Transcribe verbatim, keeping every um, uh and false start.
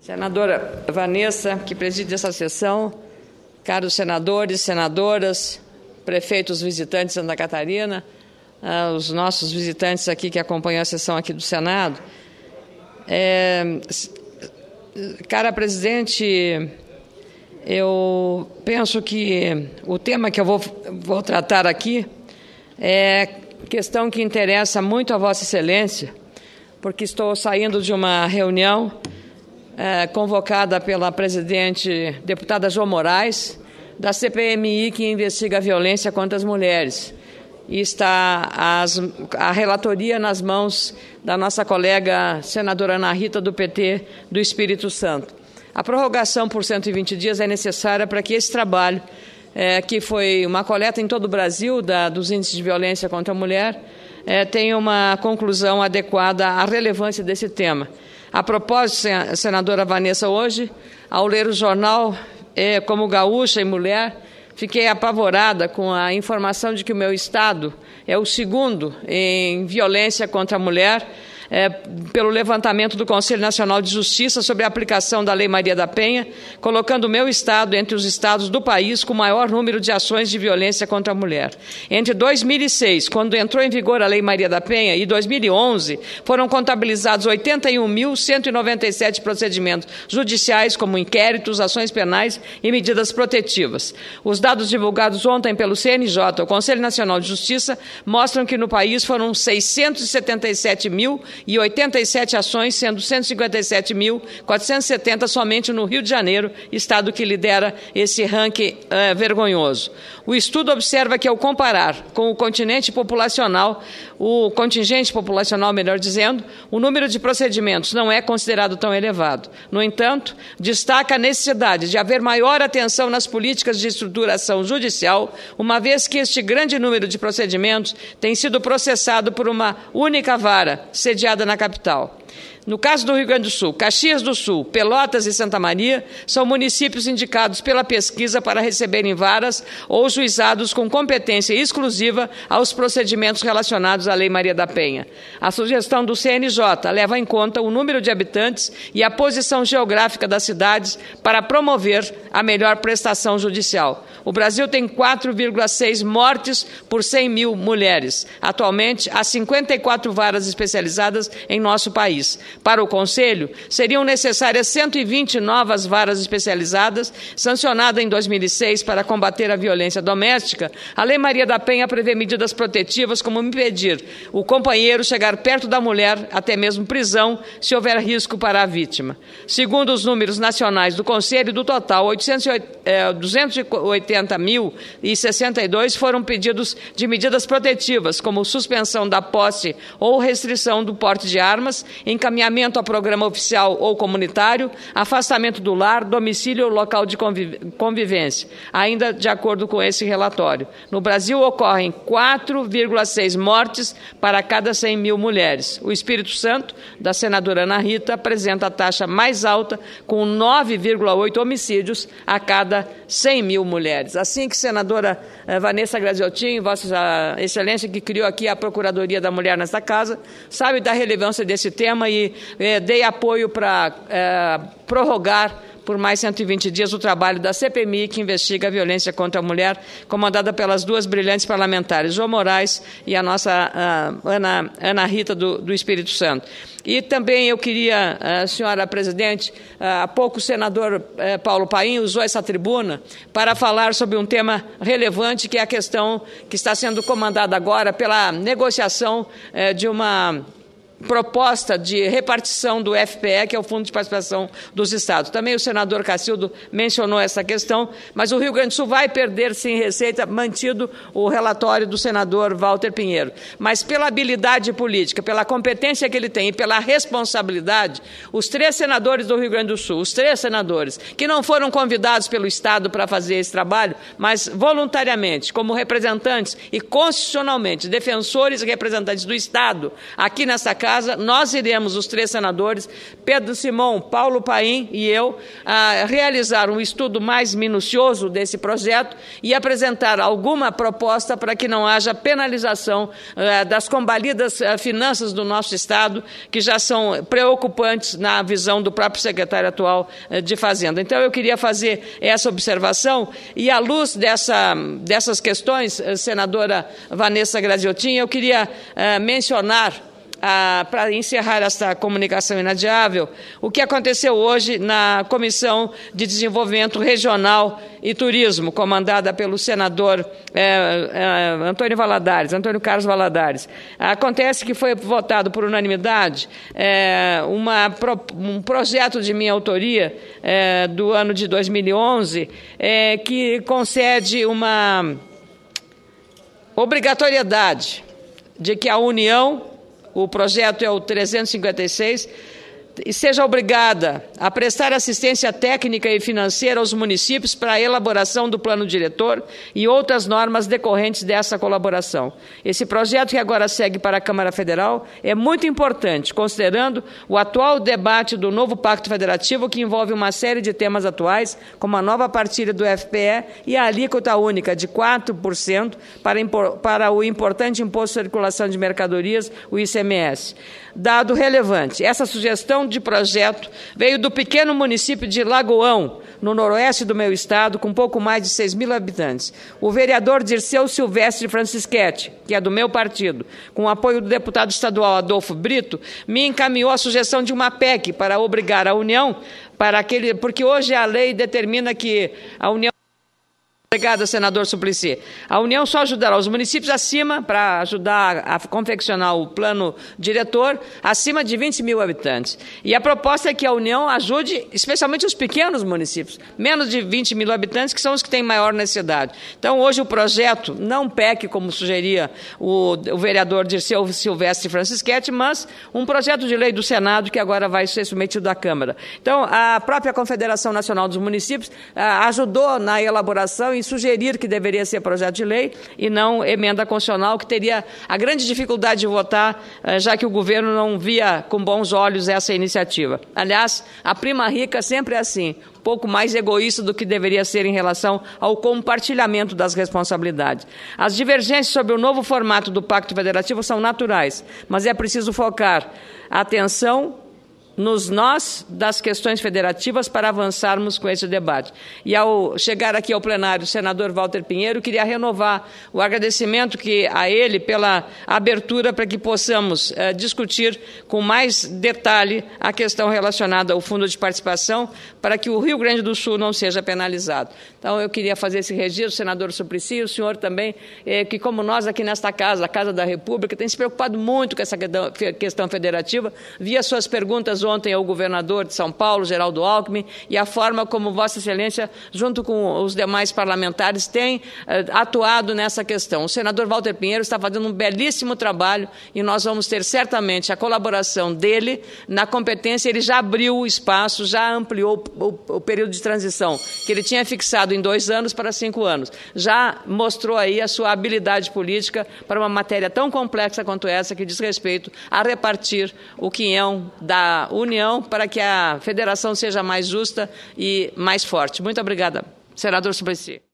Senadora Vanessa, que preside essa sessão, caros senadores, senadoras, prefeitos visitantes de Santa Catarina, uh, os nossos visitantes aqui que acompanham a sessão aqui do Senado. É, cara presidente, eu penso que o tema que eu vou, vou tratar aqui é questão que interessa muito a Vossa Excelência, porque estou saindo de uma reunião É, convocada pela presidente deputada João Moraes, da C P M I, que investiga a violência contra as mulheres. E está as, a relatoria nas mãos da nossa colega senadora Ana Rita, do P T do Espírito Santo. A prorrogação por cento e vinte dias é necessária para que esse trabalho, é, que foi uma coleta em todo o Brasil da, dos índices de violência contra a mulher, é, tenha uma conclusão adequada à relevância desse tema. A propósito, senadora Vanessa, hoje, ao ler o jornal, é, como gaúcha e mulher, fiquei apavorada com a informação de que o meu estado é o segundo em violência contra a mulher, é, pelo levantamento do Conselho Nacional de Justiça sobre a aplicação da Lei Maria da Penha, colocando o meu estado entre os estados do país com maior número de ações de violência contra a mulher. Entre dois mil e seis, quando entrou em vigor a Lei Maria da Penha, e dois mil e onze, foram contabilizados oitenta e um mil cento e noventa e sete procedimentos judiciais, como inquéritos, ações penais e medidas protetivas. Os dados divulgados ontem pelo C N J, o Conselho Nacional de Justiça, mostram que no país foram seiscentos e setenta e sete mil e oitenta e sete ações, sendo cento e cinquenta e sete mil quatrocentos e setenta somente no Rio de Janeiro, estado que lidera esse ranking uh, vergonhoso. O estudo observa que, ao comparar com o continente populacional, o contingente populacional, melhor dizendo, o número de procedimentos não é considerado tão elevado. No entanto, destaca a necessidade de haver maior atenção nas políticas de estruturação judicial, uma vez que este grande número de procedimentos tem sido processado por uma única vara, sediada na capital. No caso do Rio Grande do Sul, Caxias do Sul, Pelotas e Santa Maria são municípios indicados pela pesquisa para receberem varas ou juizados com competência exclusiva aos procedimentos relacionados à Lei Maria da Penha. A sugestão do C N J leva em conta o número de habitantes e a posição geográfica das cidades para promover a melhor prestação judicial. O Brasil tem quatro vírgula seis mortes por cem mil mulheres. Atualmente, há cinquenta e quatro varas especializadas em nosso país. Para o Conselho, seriam necessárias cento e vinte novas varas especializadas, sancionada em dois mil e seis para combater a violência doméstica. A Lei Maria da Penha prevê medidas protetivas como impedir o companheiro chegar perto da mulher, até mesmo prisão, se houver risco para a vítima. Segundo os números nacionais do Conselho, do total, duzentos e oitenta mil e sessenta e dois foram pedidos de medidas protetivas, como suspensão da posse ou restrição do porte de armas, encaminhamento a programa oficial ou comunitário, afastamento do lar, domicílio ou local de convivência, ainda de acordo com esse relatório. No Brasil, ocorrem quatro vírgula seis mortes para cada cem mil mulheres. O Espírito Santo, da senadora Ana Rita, apresenta a taxa mais alta, com nove vírgula oito homicídios a cada cem mil mulheres. Assim que senadora Vanessa Graziotin, Vossa Excelência, que criou aqui a Procuradoria da Mulher nesta casa, sabe da relevância desse tema e eh, dei apoio para eh, prorrogar por mais cento e vinte dias o trabalho da C P M I, que investiga a violência contra a mulher, comandada pelas duas brilhantes parlamentares, João Moraes e a nossa uh, Ana, Ana Rita, do, do Espírito Santo. E também eu queria, uh, senhora presidente, uh, há pouco o senador uh, Paulo Paim usou essa tribuna para falar sobre um tema relevante, que é a questão que está sendo comandada agora pela negociação uh, de uma proposta de repartição do F P E, que é o Fundo de Participação dos Estados. Também o senador Cacildo mencionou essa questão, mas o Rio Grande do Sul vai perder, sim, receita, mantido o relatório do senador Walter Pinheiro. Mas pela habilidade política, pela competência que ele tem e pela responsabilidade, os três senadores do Rio Grande do Sul, os três senadores, que não foram convidados pelo Estado para fazer esse trabalho, mas voluntariamente, como representantes e constitucionalmente, defensores e representantes do Estado, aqui nessa Casa, casa, nós iremos, os três senadores, Pedro Simão, Paulo Paim e eu, a realizar um estudo mais minucioso desse projeto e apresentar alguma proposta para que não haja penalização uh, das combalidas uh, finanças do nosso Estado, que já são preocupantes na visão do próprio secretário atual uh, de Fazenda. Então, eu queria fazer essa observação e, à luz dessa, dessas questões, uh, senadora Vanessa Graziotin, eu queria uh, mencionar, Ah, para encerrar esta comunicação inadiável, o que aconteceu hoje na Comissão de Desenvolvimento Regional e Turismo, comandada pelo senador eh, eh, Antônio Valadares, Antônio Carlos Valadares. Acontece que foi votado por unanimidade eh, uma, um projeto de minha autoria eh, do ano de dois mil e onze eh, que concede uma obrigatoriedade de que a União, o projeto é o trezentos e cinquenta e seis, e seja obrigada a prestar assistência técnica e financeira aos municípios para a elaboração do plano diretor e outras normas decorrentes dessa colaboração. Esse projeto, que agora segue para a Câmara Federal, é muito importante, considerando o atual debate do novo Pacto Federativo, que envolve uma série de temas atuais, como a nova partilha do F P E e a alíquota única de quatro por cento para, para o importante Imposto de Circulação de Mercadorias, o I C M S. Dado relevante, essa sugestão de projeto veio do pequeno município de Lagoão, no noroeste do meu estado, com pouco mais de seis mil habitantes. O vereador Dirceu Silvestre Francischetti, que é do meu partido, com o apoio do deputado estadual Adolfo Brito, me encaminhou a sugestão de uma P E C para obrigar a União, para aquele, porque hoje a lei determina que a União... Obrigada, senador Suplicy. A União só ajudará os municípios acima, para ajudar a confeccionar o plano diretor, acima de vinte mil habitantes. E a proposta é que a União ajude, especialmente os pequenos municípios, menos de vinte mil habitantes, que são os que têm maior necessidade. Então, hoje o projeto, não P E C, como sugeria o, o vereador Dirceu Silvestre Francischetti, mas um projeto de lei do Senado que agora vai ser submetido à Câmara. Então, a própria Confederação Nacional dos Municípios ah, ajudou na elaboração e sugerir que deveria ser projeto de lei e não emenda constitucional, que teria a grande dificuldade de votar, já que o governo não via com bons olhos essa iniciativa. Aliás, a prima rica sempre é assim, um pouco mais egoísta do que deveria ser em relação ao compartilhamento das responsabilidades. As divergências sobre o novo formato do Pacto Federativo são naturais, mas é preciso focar a atenção nos nós das questões federativas para avançarmos com esse debate. E ao chegar aqui ao plenário, o senador Walter Pinheiro, queria renovar o agradecimento que, a ele pela abertura para que possamos eh, discutir com mais detalhe a questão relacionada ao Fundo de Participação, para que o Rio Grande do Sul não seja penalizado. Então, eu queria fazer esse registro, senador Suplicy, o senhor também, eh, que como nós aqui nesta casa, a Casa da República, tem se preocupado muito com essa questão federativa, via suas perguntas ontem ao governador de São Paulo, Geraldo Alckmin, e a forma como Vossa Excelência, junto com os demais parlamentares, tem eh, atuado nessa questão. O senador Walter Pinheiro está fazendo um belíssimo trabalho e nós vamos ter certamente a colaboração dele na competência. Ele já abriu o espaço, já ampliou o, o período de transição, que ele tinha fixado em dois anos para cinco anos. Já mostrou aí a sua habilidade política para uma matéria tão complexa quanto essa, que diz respeito a repartir o quinhão da União para que a federação seja mais justa e mais forte. Muito obrigada, senador Suplicy.